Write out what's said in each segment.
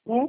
Hum?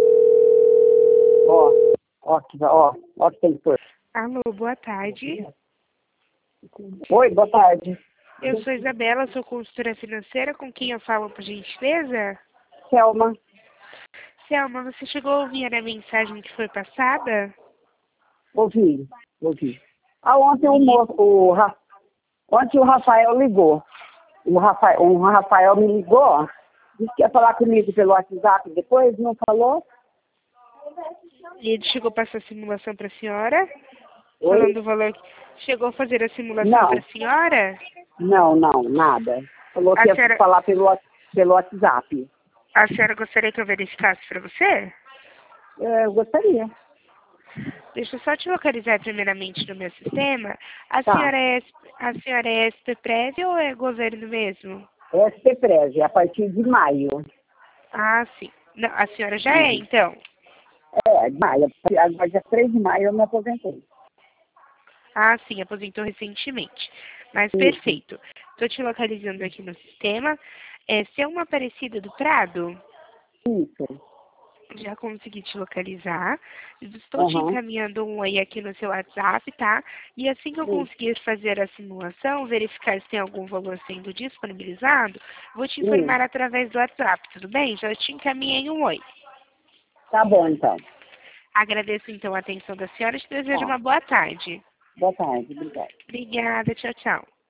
Ó, que tem que pôr. Alô, boa tarde. Oi, boa tarde. Eu sou Isabela, sou consultora financeira. Com quem eu falo, por gentileza? Selma, Selma, você chegou a ouvir a mensagem que foi passada? ouvi. Ontem ontem o Rafael ligou. O Rafael me ligou, disse que ia falar comigo pelo WhatsApp, depois não falou. E ele chegou a passar a simulação para a senhora? Oi? Falando do valor. Chegou a fazer a simulação Não. para a senhora? Não, nada. Falou A que ia senhora, falar pelo WhatsApp. a senhora gostaria que eu verificasse para você? Eu gostaria. Deixa eu só te localizar primeiramente no meu sistema. A Tá. senhora é SP-Prévio ou é governo mesmo? SPPreve, a partir de maio. Ah, sim. Não, a senhora já é, então. De maio. Agora, dia 3 de maio, eu me aposentei. Ah, sim, aposentou recentemente. Mas Isso, perfeito. Estou te localizando aqui no sistema. Se é uma Aparecida do Prado, isso. já consegui te localizar. Estou te Aham. encaminhando um oi aqui no seu WhatsApp, tá? E assim que eu Isso. conseguir fazer a simulação, verificar se tem algum valor sendo disponibilizado, vou te Isso. informar através do WhatsApp, tudo bem? Já te encaminhei um oi. Tá bom, então. Agradeço então a atenção da senhora e te desejo Tá. uma boa tarde. Boa tarde, obrigada. Obrigada, tchau, tchau.